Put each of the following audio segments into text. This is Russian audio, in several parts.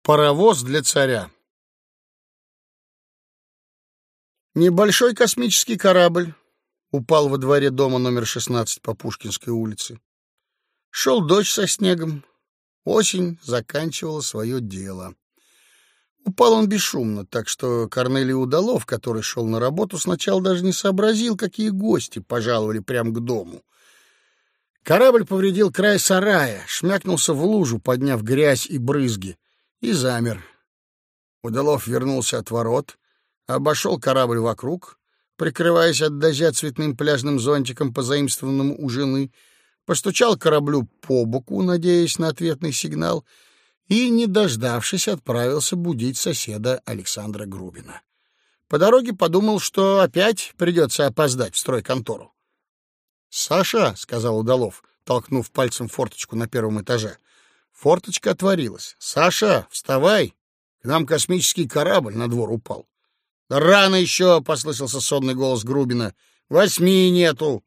Паровоз для царя. Небольшой космический корабль упал во дворе дома номер 16 по Пушкинской улице. Шел дождь со снегом. Осень заканчивала свое дело. Упал он бесшумно, так что Корнелий Удалов, который шел на работу, сначала даже не сообразил, какие гости пожаловали прямо к дому. Корабль повредил край сарая, шмякнулся в лужу, подняв грязь и брызги, и замер. Удалов вернулся от ворот, обошел корабль вокруг, прикрываясь от дождя цветным пляжным зонтиком, позаимствованным у жены, постучал кораблю по боку, надеясь на ответный сигнал, и, не дождавшись, отправился будить соседа Александра Грубина. По дороге подумал, что опять придется опоздать в стройконтору. «Саша», — сказал Удалов, толкнув пальцем форточку на первом этаже. Форточка отворилась. «Саша, вставай! К нам космический корабль на двор упал». «Да рано еще!» — послышался сонный голос Грубина. «8 нету!»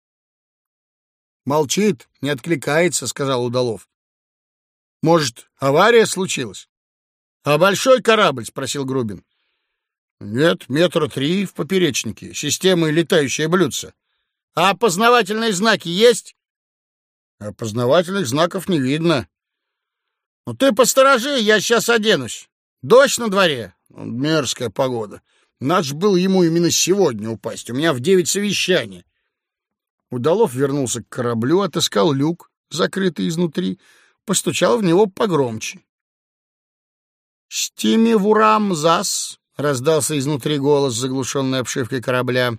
«Молчит, не откликается», — сказал Удалов. «Может, авария случилась?» «А большой корабль?» — спросил Грубин. «Нет, 3 метра в поперечнике, системы летающее блюдце». «А опознавательные знаки есть?» «Опознавательных знаков не видно». «Ну ты посторожи, я сейчас оденусь. Дождь на дворе». «Мерзкая погода. Надо ж было ему именно сегодня упасть. У меня в 9 совещание». Удалов вернулся к кораблю, отыскал люк, закрытый изнутри, постучал в него погромче. «Стими вурам зас», — раздался изнутри голос, заглушенный обшивкой корабля.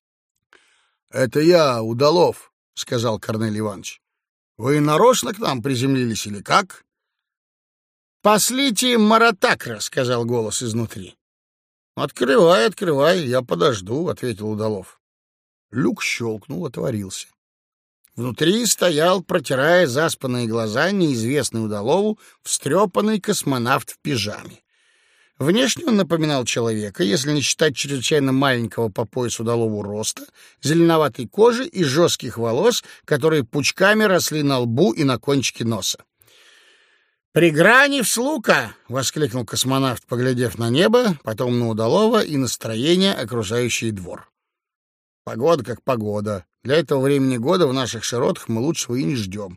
«Это я, Удалов», — сказал Корнелий Иванович. «Вы нарочно к нам приземлились или как?» «Послите Маратакра», — сказал голос изнутри. «Открывай, открывай, я подожду», — ответил Удалов. Люк щелкнул, отворился. Внутри стоял, протирая заспанные глаза, неизвестный Удалову встрепанный космонавт в пижаме. Внешне он напоминал человека, если не считать чрезвычайно маленького по пояс Удалову роста, зеленоватой кожи и жестких волос, которые пучками росли на лбу и на кончике носа. «При грани вслука!» — воскликнул космонавт, поглядев на небо, потом на Удалова и настроение, окружающий двор. «Погода как погода. Для этого времени года в наших широтах мы лучшего и не ждем».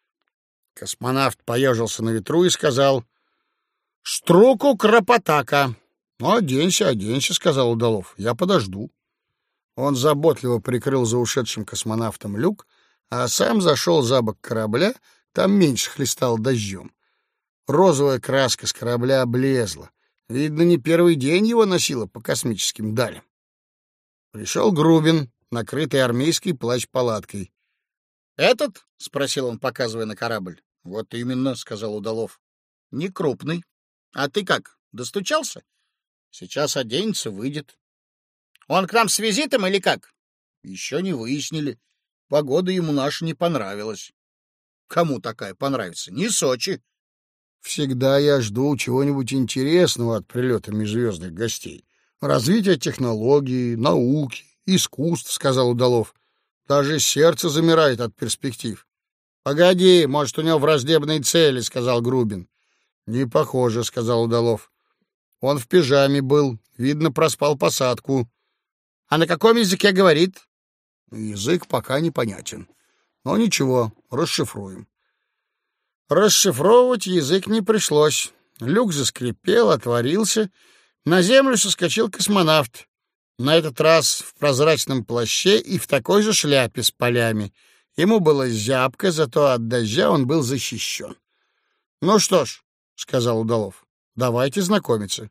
Космонавт поежился на ветру и сказал: «Штруку кропотака». «Ну, оденься, оденься», — сказал Удалов. «Я подожду». Он заботливо прикрыл за ушедшим космонавтом люк, а сам зашел за бок корабля, там меньше хлестал дождем. Розовая краска с корабля облезла. Видно, не первый день его носило по космическим далям. Пришел Грубин, накрытый армейской плащ-палаткой. «Этот?» — спросил он, показывая на корабль. «Вот именно», — сказал Удалов. «Не крупный. А ты как, достучался?» «Сейчас оденется, выйдет». «Он к нам с визитом или как?» «Еще не выяснили. Погода ему наша не понравилась». «Кому такая понравится? Не Сочи». «Всегда я жду чего-нибудь интересного от прилета межзвездных гостей. Развитие технологий, науки, искусств», — сказал Удалов. «Даже сердце замирает от перспектив». «Погоди, может, у него враждебные цели», — сказал Грубин. «Не похоже», — сказал Удалов. «Он в пижаме был, видно, проспал посадку». «А на каком языке говорит?» «Язык пока непонятен. Но ничего, расшифруем». Расшифровывать язык не пришлось. Люк заскрипел, отворился. На землю соскочил космонавт. На этот раз в прозрачном плаще и в такой же шляпе с полями. Ему было зябко, зато от дождя он был защищен. «Ну что ж», — сказал Удалов, — «давайте знакомиться».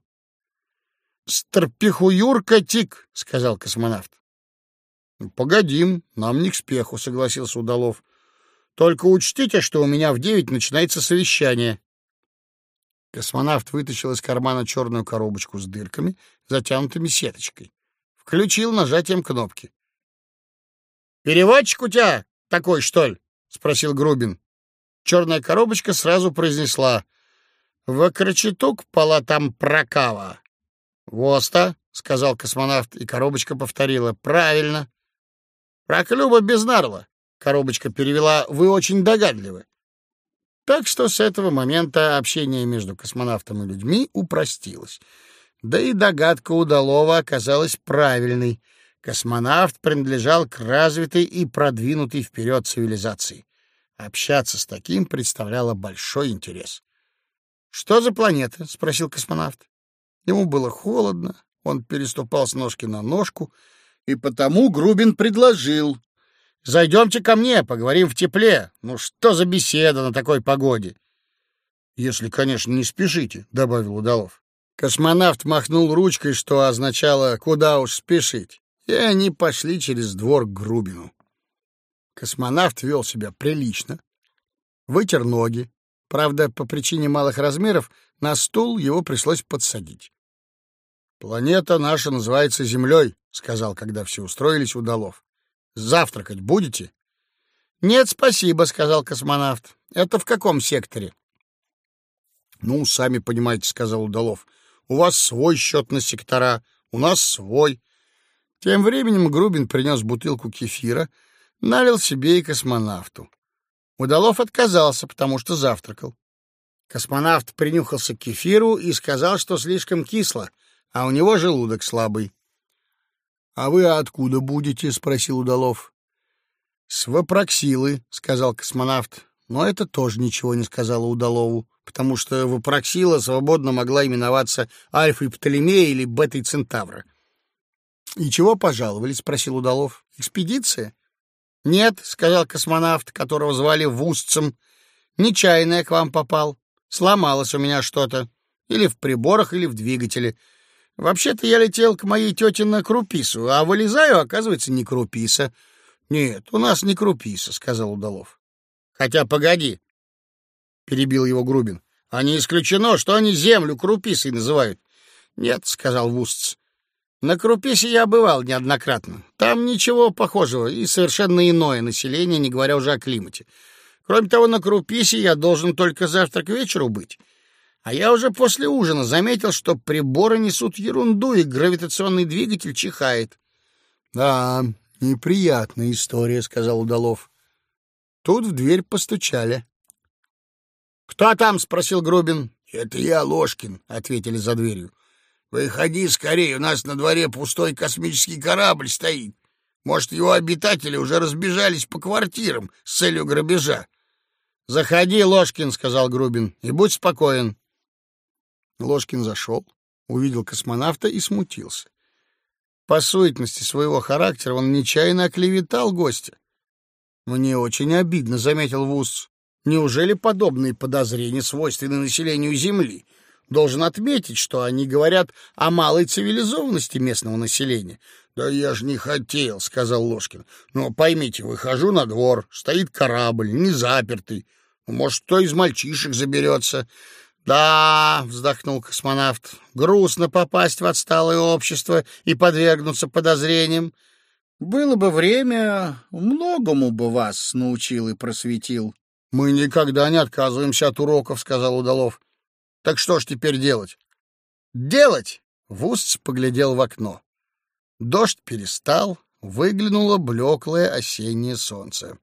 «Старпихуюрка Тик», — сказал космонавт. «Погодим, нам не к спеху», — согласился Удалов. «Только учтите, что у меня в 9 начинается совещание». Космонавт вытащил из кармана черную коробочку с дырками, затянутыми сеточкой. Включил нажатием кнопки. «Переводчик у тебя такой, что ли?» — спросил Грубин. Черная коробочка сразу произнесла: «Вакрачитук палатам прокава». «Воста», — сказал космонавт, и коробочка повторила: «Правильно». «Проклюба без нарла», — коробочка перевела: «Вы очень догадливы». Так что с этого момента общение между космонавтом и людьми упростилось. Да и догадка Удалова оказалась правильной. Космонавт принадлежал к развитой и продвинутой вперед цивилизации. Общаться с таким представляло большой интерес. «Что за планета?» — спросил космонавт. Ему было холодно, он переступал с ножки на ножку, и потому Грубин предложил: «Зайдемте ко мне, поговорим в тепле. Ну что за беседа на такой погоде?» «Если, конечно, не спешите», — добавил Удалов. Космонавт махнул ручкой, что означало «куда уж спешить», и они пошли через двор к Грубину. Космонавт вел себя прилично, вытер ноги. Правда, по причине малых размеров на стул его пришлось подсадить. «Планета наша называется Землей», — сказал, когда все устроились, Удалов. «Завтракать будете?» «Нет, спасибо», — сказал космонавт. «Это в каком секторе?» «Ну, сами понимаете», — сказал Удалов. «У вас свой счет на сектора, у нас свой». Тем временем Грубин принес бутылку кефира, налил себе и космонавту. Удалов отказался, потому что завтракал. Космонавт принюхался к кефиру и сказал, что слишком кисло, а у него желудок слабый. «А вы откуда будете?» — спросил Удалов. «С Вапроксилы», — сказал космонавт, но это тоже ничего не сказала Удалову, потому что Вапроксила свободно могла именоваться Альфой Птолемея или Бетой Центавра. «И чего пожаловали?» — спросил Удалов. «Экспедиция?» «Нет», — сказал космонавт, которого звали Вустцем. «Нечаянно я к вам попал. Сломалось у меня что-то. Или в приборах, или в двигателе. Вообще-то я летел к моей тете на Крупису, а вылезаю, оказывается, не Круписа». «Нет, у нас не Круписа», — сказал Удалов. «Хотя, погоди», — перебил его Грубин. «А не исключено, что они землю Круписой называют». «Нет», — сказал Вустц. «На Круписе я бывал неоднократно. Там ничего похожего и совершенно иное население, не говоря уже о климате. Кроме того, на Круписе я должен только завтра к вечеру быть. А я уже после ужина заметил, что приборы несут ерунду, и гравитационный двигатель чихает». «Да, неприятная история», — сказал Удалов. Тут в дверь постучали. «Кто там?» — спросил Грубин. «Это я, Ложкин», — ответили за дверью. «Выходи скорее, у нас на дворе пустой космический корабль стоит. Может, его обитатели уже разбежались по квартирам с целью грабежа». «Заходи, Ложкин», — сказал Грубин, — «и будь спокоен». Ложкин зашел, увидел космонавта и смутился. По суетности своего характера он нечаянно оклеветал гостя. «Мне очень обидно», — заметил Вустц. «Неужели подобные подозрения свойственны населению Земли? Должен отметить, что они говорят о малой цивилизованности местного населения». «Да я ж не хотел», — сказал Ложкин. «Но поймите, выхожу на двор, стоит корабль, не запертый. Может, кто из мальчишек заберется». «Да», — вздохнул космонавт, — «грустно попасть в отсталое общество и подвергнуться подозрениям. Было бы время, многому бы вас научил и просветил». «Мы никогда не отказываемся от уроков», — сказал Удалов. «Так что ж теперь делать?» «Делать?» — Вустц поглядел в окно. Дождь перестал, выглянуло блеклое осеннее солнце.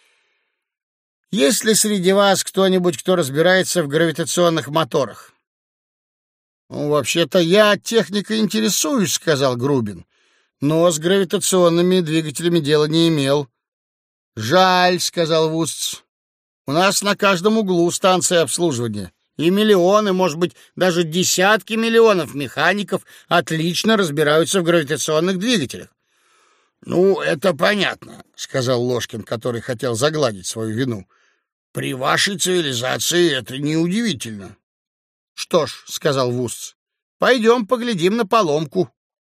«Есть ли среди вас кто-нибудь, кто разбирается в гравитационных моторах?» «Ну, вообще-то я техникой интересуюсь», — сказал Грубин, «но с гравитационными двигателями дела не имел». «Жаль», — сказал Вустц, — «у нас на каждом углу станция обслуживания, и миллионы, может быть, даже десятки миллионов механиков отлично разбираются в гравитационных двигателях». «Ну, это понятно», — сказал Ложкин, который хотел загладить свою вину. «При вашей цивилизации это неудивительно». «Что ж», — сказал Вустц, — «пойдем поглядим на поломку».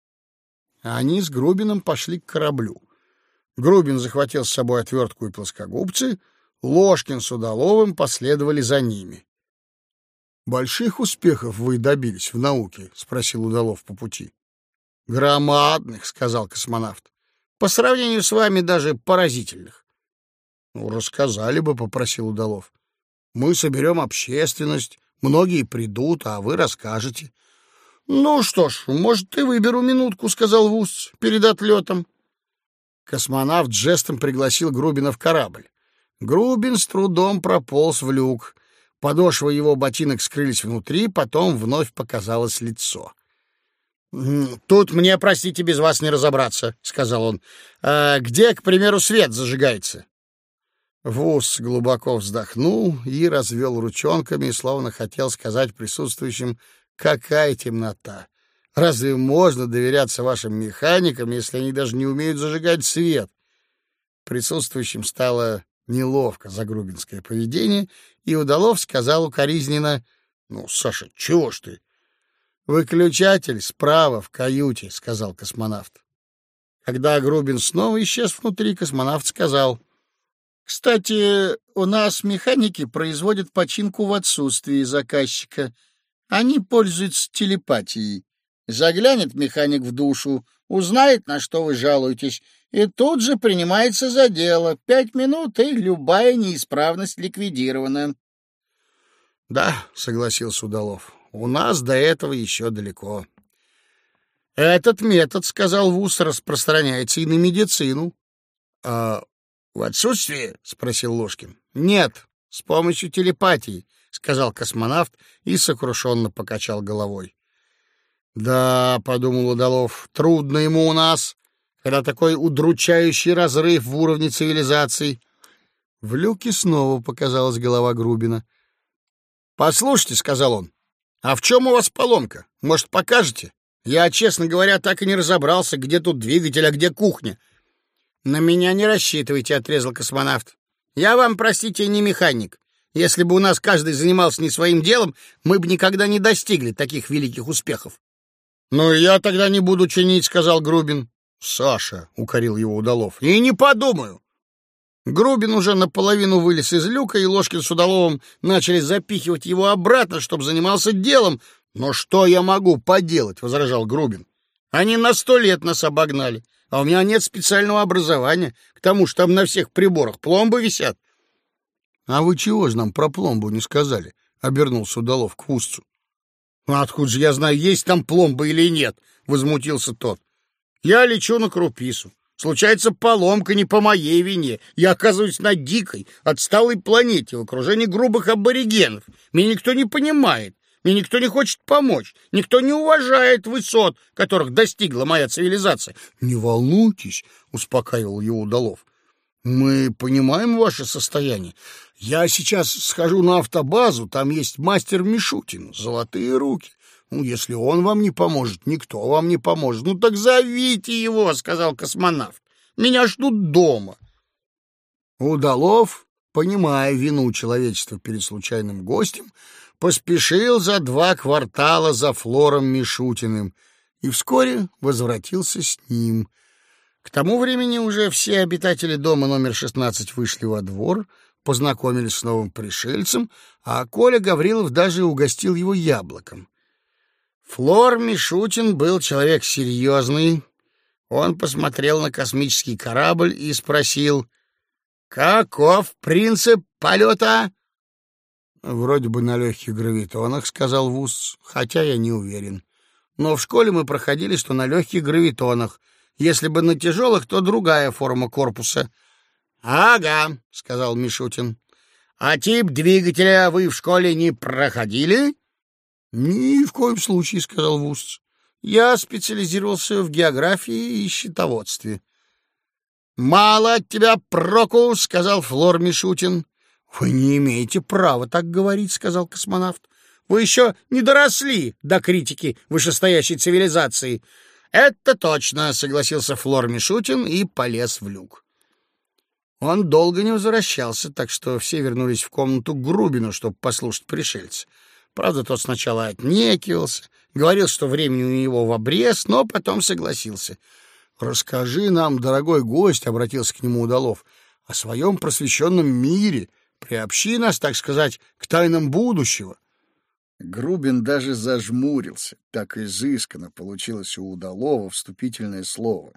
Они с Грубиным пошли к кораблю. Грубин захватил с собой отвертку и плоскогубцы, Ложкин с Удаловым последовали за ними. «Больших успехов вы добились в науке?» — спросил Удалов по пути. «Громадных», — сказал космонавт. «По сравнению с вами даже поразительных». «Ну, рассказали бы», — попросил Удалов. «Мы соберем общественность, многие придут, а вы расскажете». «Ну что ж, может, и выберу минутку», — сказал Вустц перед отлетом. Космонавт жестом пригласил Грубина в корабль. Грубин с трудом прополз в люк. Подошвы его ботинок скрылись внутри, потом вновь показалось лицо. «Тут мне, простите, без вас не разобраться», — сказал он. «Где, к примеру, свет зажигается?» Вуз глубоко вздохнул и развел ручонками, словно хотел сказать присутствующим: «Какая темнота! Разве можно доверяться вашим механикам, если они даже не умеют зажигать свет?» Присутствующим стало неловко за грубинское поведение, и Удалов сказал укоризненно: «Ну, Саша, чего ж ты?» «Выключатель справа в каюте», — сказал космонавт. Когда Грубин снова исчез внутри, космонавт сказал: «Кстати, у нас механики производят починку в отсутствии заказчика. Они пользуются телепатией. Заглянет механик в душу, узнает, на что вы жалуетесь, и тут же принимается за дело. 5 минут, и любая неисправность ликвидирована». «Да», — согласился Удалов, — «у нас до этого еще далеко». «Этот метод, — сказал Вуз, — распространяется и на медицину». «А в отсутствие?» — спросил Ложкин. «Нет, с помощью телепатии», — сказал космонавт и сокрушенно покачал головой. «Да, — подумал Удалов, — трудно ему у нас, когда такой удручающий разрыв в уровне цивилизации». В люке снова показалась голова Грубина. «Послушайте, — сказал он, — а в чем у вас поломка? Может, покажете? Я, честно говоря, так и не разобрался, где тут двигатель, а где кухня». «На меня не рассчитывайте, — отрезал космонавт. Я вам, простите, не механик. Если бы у нас каждый занимался не своим делом, мы бы никогда не достигли таких великих успехов». «Ну, и я тогда не буду чинить, — сказал Грубин. «Саша, — укорил его Удалов, — и не подумаю». Грубин уже наполовину вылез из люка, и Ложкин с Удаловым начали запихивать его обратно, чтобы занимался делом. «Но что я могу поделать? — возражал Грубин. — Они на 100 лет нас обогнали, а у меня нет специального образования, к тому же там на всех приборах пломбы висят». «А вы чего же нам про пломбу не сказали?» — обернулся Удалов к Вузцу. «А откуда же я знаю, есть там пломба или нет?» — возмутился тот. «Я лечу на Крупису. Случается поломка не по моей вине. Я оказываюсь на дикой, отсталой планете в окружении грубых аборигенов. Меня никто не понимает, мне никто не хочет помочь, никто не уважает высот, которых достигла моя цивилизация». «Не волнуйтесь, — успокаивал его Удалов, — мы понимаем ваше состояние. Я сейчас схожу на автобазу, там есть мастер Мишутин, золотые руки. Ну, если он вам не поможет, никто вам не поможет». «Ну так зовите его, — сказал космонавт. — Меня ждут дома». Удалов, понимая вину человечества перед случайным гостем, поспешил за 2 квартала за Флором Мишутиным и вскоре возвратился с ним. К тому времени уже все обитатели дома номер 16 вышли во двор, познакомились с новым пришельцем, а Коля Гаврилов даже угостил его яблоком. Флор Мишутин был человек серьезный. Он посмотрел на космический корабль и спросил: «Каков принцип полета?» «Вроде бы на легких гравитонах, — сказал Вуз, — хотя я не уверен. Но в школе мы проходили, что на легких гравитонах. Если бы на тяжелых, то другая форма корпуса». «Ага, — сказал Мишутин. — А тип двигателя вы в школе не проходили?» «Ни в коем случае, — сказал Вуз. Я специализировался в географии и счетоводстве». «Мало от тебя проку, — сказал Флор Мишутин. — Вы не имеете права так говорить, — сказал космонавт. — Вы еще не доросли до критики вышестоящей цивилизации. — Это точно, — согласился Флор Мишутин и полез в люк. Он долго не возвращался, так что все вернулись в комнату к Грубину, чтобы послушать пришельца. Правда, тот сначала отнекивался, говорил, что времени у него в обрез, но потом согласился. «Расскажи нам, дорогой гость, — обратился к нему Удалов, — о своем просвещенном мире, приобщи нас, так сказать, к тайнам будущего». Грубин даже зажмурился, так изысканно получилось у Удалова вступительное слово.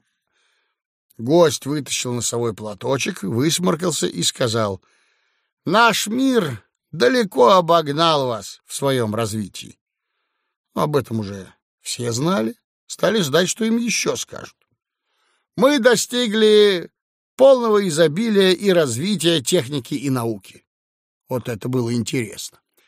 Гость вытащил носовой платочек, высморкался и сказал: «Наш мир далеко обогнал вас в своем развитии». Об этом уже все знали, стали ждать, что им еще скажут. «Мы достигли полного изобилия и развития техники и науки». Вот это было интересно.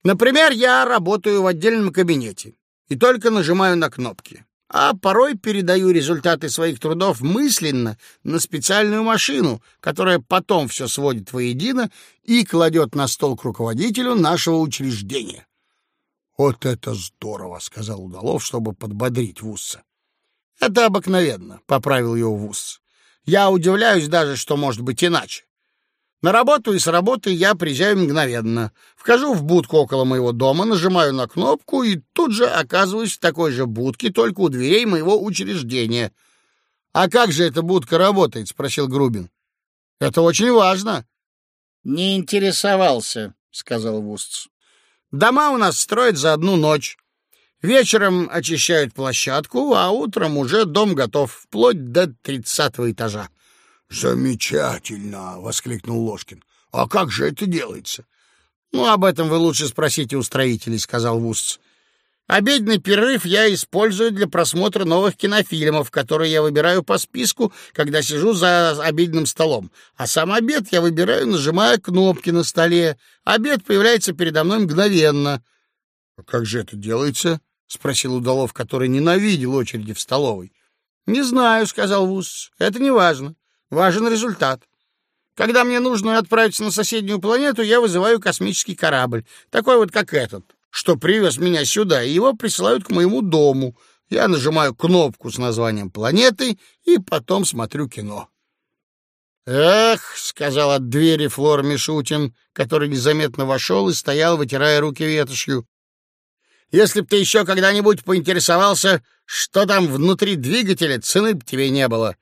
Например, я работаю в отдельном кабинете и только нажимаю на кнопки, а порой передаю результаты своих трудов мысленно на специальную машину, которая потом все сводит воедино и кладет на стол к руководителю нашего учреждения. «Вот это здорово!» — сказал Удалов, чтобы подбодрить Вусса. «Это обыкновенно», — поправил его Вусс. «Я удивляюсь даже, что может быть иначе. На работу и с работы я приезжаю мгновенно. Вхожу в будку около моего дома, нажимаю на кнопку и тут же оказываюсь в такой же будке, только у дверей моего учреждения». «А как же эта будка работает?» — спросил Грубин. «Это очень важно». «Не интересовался», — сказал Вустц. «Дома у нас строят за одну ночь. Вечером очищают площадку, а утром уже дом готов, вплоть до 30-го этажа». «Замечательно!» — воскликнул Ложкин. «А как же это делается?» «Ну, об этом вы лучше спросите у строителей», — сказал Вустц. «Обеденный перерыв я использую для просмотра новых кинофильмов, которые я выбираю по списку, когда сижу за обеденным столом. А сам обед я выбираю, нажимая кнопки на столе. Обед появляется передо мной мгновенно». «А как же это делается?» — спросил Удалов, который ненавидел очереди в столовой. «Не знаю», — сказал Вустц. «Это не важно. Важен результат. Когда мне нужно отправиться на соседнюю планету, я вызываю космический корабль, такой вот как этот, что привез меня сюда, и его присылают к моему дому. Я нажимаю кнопку с названием планеты и потом смотрю кино». «Эх», — сказал от двери Флор Мишутин, который незаметно вошел и стоял, вытирая руки ветошью. «Если б ты еще когда-нибудь поинтересовался, что там внутри двигателя, цены б тебе не было».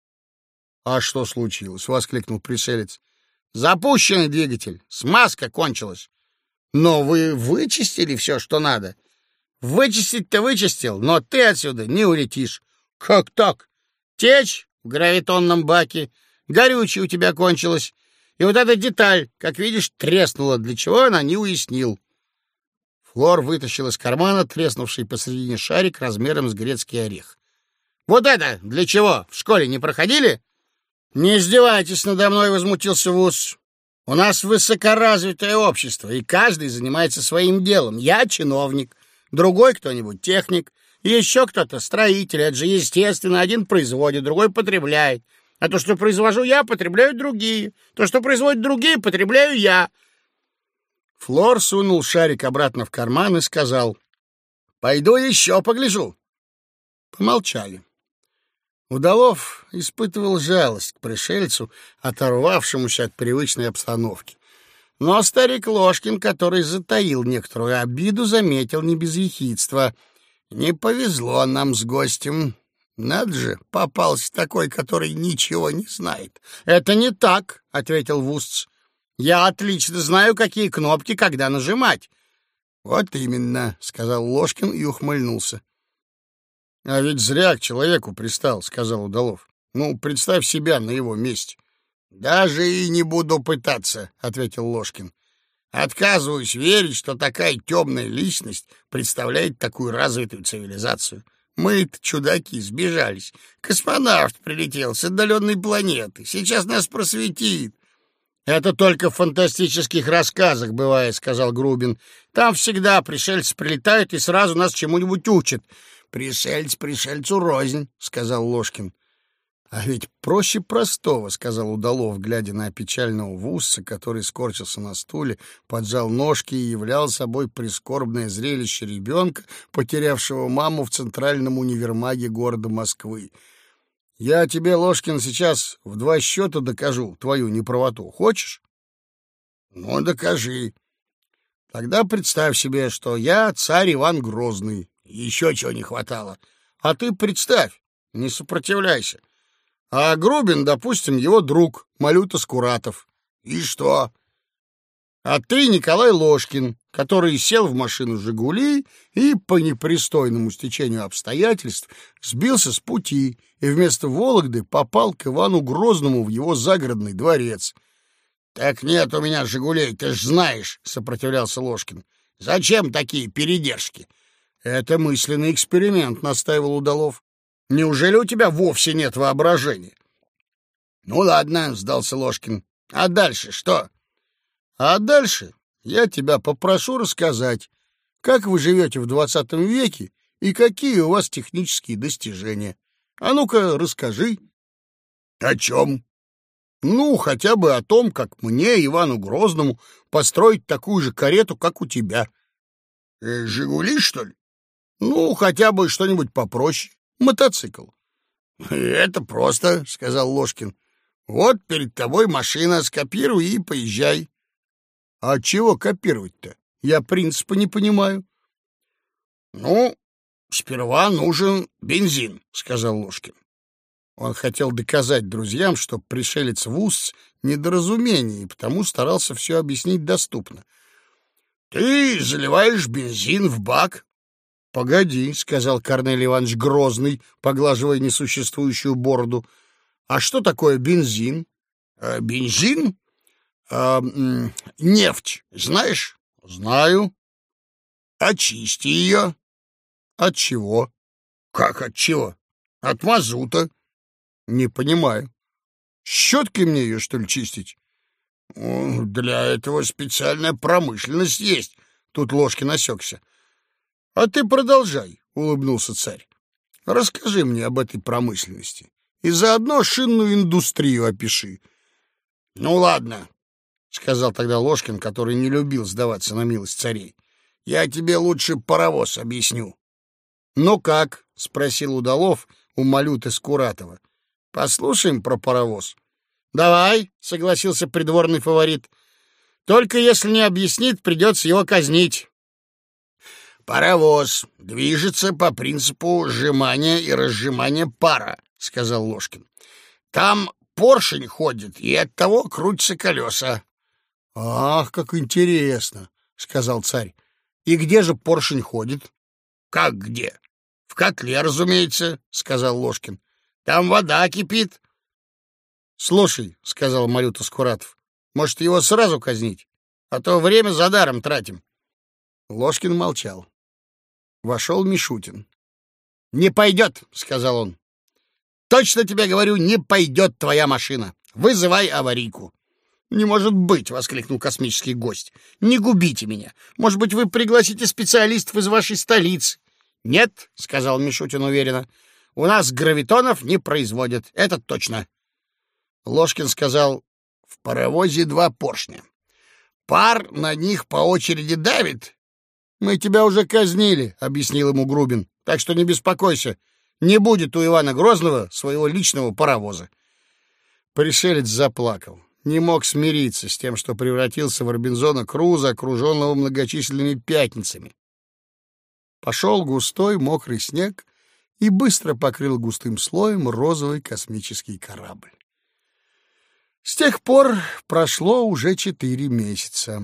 «А что случилось?» — воскликнул пришелец. «Запущенный двигатель. Смазка кончилась». «Но вы вычистили все, что надо?» «Вычистить-то вычистил, но ты отсюда не улетишь». «Как так?» «Течь в гравитонном баке, горючее у тебя кончилось, и вот эта деталь, как видишь, треснула. Для чего она, не уяснил». Флор вытащил из кармана треснувший посредине шарик размером с грецкий орех. «Вот это для чего? В школе не проходили?» «Не издевайтесь надо мной», — возмутился Вусс. «У нас высокоразвитое общество, и каждый занимается своим делом. Я чиновник, другой кто-нибудь техник, и еще кто-то строитель. Это же естественно, один производит, другой потребляет. А то, что произвожу я, потребляют другие. То, что производят другие, потребляю я». Флор сунул шарик обратно в карман и сказал: «Пойду еще погляжу». Помолчали. Удалов испытывал жалость к пришельцу, оторвавшемуся от привычной обстановки. Но старик Ложкин, который затаил некоторую обиду, заметил не без ехидства: «Не повезло нам с гостем. Надо же, попался такой, который ничего не знает». «Это не так», — ответил Вустц. «Я отлично знаю, какие кнопки когда нажимать». «Вот именно», — сказал Ложкин и ухмыльнулся. «А ведь зря к человеку пристал», — сказал Удалов. «Ну, представь себя на его месте». «Даже и не буду пытаться», — ответил Ложкин. «Отказываюсь верить, что такая темная личность представляет такую развитую цивилизацию. Мы-то, чудаки, сбежались. Космонавт прилетел с отдаленной планеты. Сейчас нас просветит». «Это только в фантастических рассказах бывает», — сказал Грубин. «Там всегда пришельцы прилетают и сразу нас чему-нибудь учат». «Пришельц пришельцу рознь», — сказал Ложкин. «А ведь проще простого», — сказал Удалов, глядя на печального Вусса, который скорчился на стуле, поджал ножки и являл собой прискорбное зрелище ребенка, потерявшего маму в центральном универмаге города Москвы. «Я тебе, Ложкин, сейчас в 2 счета докажу твою неправоту. Хочешь?» «Ну, докажи». «Тогда представь себе, что я царь Иван Грозный. Еще чего не хватало. А ты представь, не сопротивляйся. А Грубин, допустим, его друг, Малюта Скуратов. И что? А ты Николай Ложкин, который сел в машину «Жигули» и по непристойному стечению обстоятельств сбился с пути и вместо Вологды попал к Ивану Грозному в его загородный дворец. «Так нет у меня «Жигулей», ты ж знаешь», — сопротивлялся Ложкин. «Зачем такие передержки?» «Это мысленный эксперимент», — настаивал Удалов. «Неужели у тебя вовсе нет воображения?» «Ну ладно», — сдался Ложкин. «А дальше что?» «А дальше я тебя попрошу рассказать, как вы живете в 20 веке и какие у вас технические достижения. А ну-ка, расскажи. О чем? Ну, хотя бы о том, как мне, Ивану Грозному, построить такую же карету, как у тебя. «Жигули», что ли? Ну, хотя бы что-нибудь попроще. Мотоцикл. Это просто, — сказал Ложкин. Вот перед тобой машина, скопируй и поезжай. А чего копировать-то? Я принципа не понимаю. Ну, сперва нужен бензин, — сказал Ложкин. Он хотел доказать друзьям, что пришелец в Устье — недоразумение, и потому старался все объяснить доступно. Ты заливаешь бензин в бак. — Погоди, — сказал Корнелий Иванович Грозный, поглаживая несуществующую бороду. — А что такое бензин? — Бензин? Нефть, знаешь? — Знаю. — Очисти ее. — От чего? — Как от чего? — От мазута. — Не понимаю. Щеткой мне ее, что ли, чистить? — Для этого специальная промышленность есть. Тут Ложкин осекся. — А ты продолжай, — улыбнулся царь. — Расскажи мне об этой промышленности и заодно шинную индустрию опиши. — Ну, ладно, — сказал тогда Ложкин, который не любил сдаваться на милость царей. — Я тебе лучше паровоз объясню. — Ну как? — спросил Удалов у Малюты Скуратова. — Послушаем про паровоз. — Давай, — согласился придворный фаворит. — Только если не объяснит, придется его казнить. «Паровоз движется по принципу сжимания и разжимания пара», — сказал Ложкин. «Там поршень ходит, и оттого крутятся колеса». «Ах, как интересно», — сказал царь. «И где же поршень ходит?» «Как где? В котле, разумеется», — сказал Ложкин. «Там вода кипит». «Слушай», — сказал Малюта Скуратов, — «может, его сразу казнить? А то время задаром тратим». Ложкин молчал. Вошел Мишутин. «Не пойдет», — сказал он. «Точно тебе говорю, не пойдет твоя машина. Вызывай аварийку». «Не может быть», — воскликнул космический гость. «Не губите меня. Может быть, вы пригласите специалистов из вашей столицы?» «Нет», — сказал Мишутин уверенно. «У нас гравитонов не производят, это точно». Ложкин сказал: «В паровозе 2 поршня. Пар на них по очереди давит». «Мы тебя уже казнили», — объяснил ему Грубин. «Так что не беспокойся. Не будет у Ивана Грозного своего личного паровоза». Пришелец заплакал. Не мог смириться с тем, что превратился в Робинзона Круза, окруженного многочисленными пятницами. Пошел густой мокрый снег и быстро покрыл густым слоем розовый космический корабль. С тех пор прошло уже 4 месяца.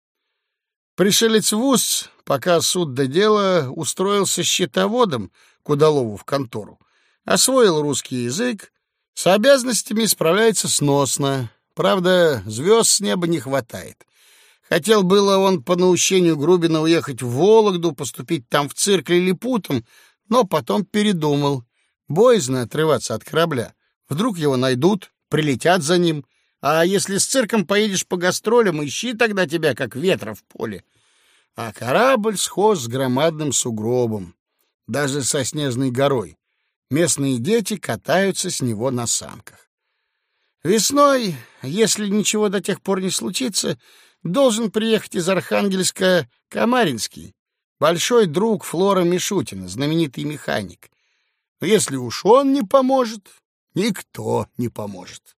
Пришелец в Устье, пока суд до дела, устроился счетоводом к Удалову в контору, освоил русский язык, с обязанностями справляется сносно. Правда, звезд с неба не хватает. Хотел было он по наущению Грубина уехать в Вологду, поступить там в цирк лилипутом, но потом передумал. Боязно отрываться от корабля. Вдруг его найдут, прилетят за ним. А если с цирком поедешь по гастролям, ищи тогда тебя, как ветра в поле. А корабль схож с громадным сугробом, даже со снежной горой. Местные дети катаются с него на санках. Весной, если ничего до тех пор не случится, должен приехать из Архангельска Камаринский, большой друг Флора Мишутина, знаменитый механик. Но если уж он не поможет, никто не поможет.